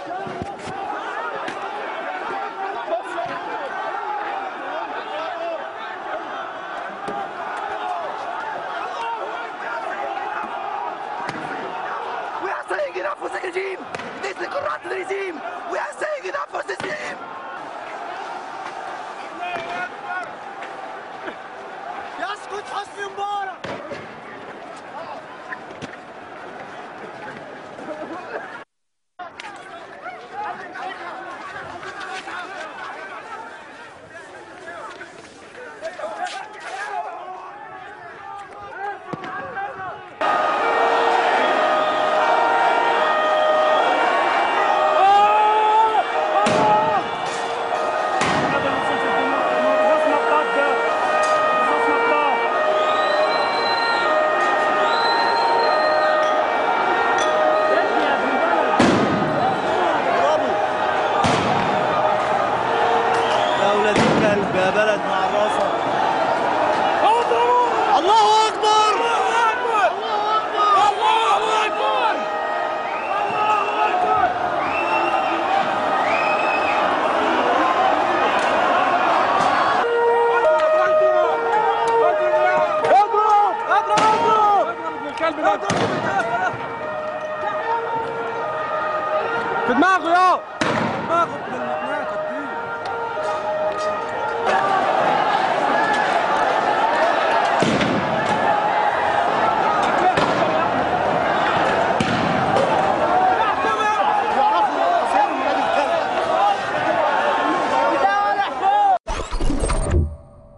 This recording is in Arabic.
Saying enough for the regime! This is the corrupt regime! We are saying enough for this regime! يسقط حسني مبارك! يا بلد مع الراسة. الله أكبر! الله أكبر! الله أكبر! الله أكبر! اضرب! في دماغه يا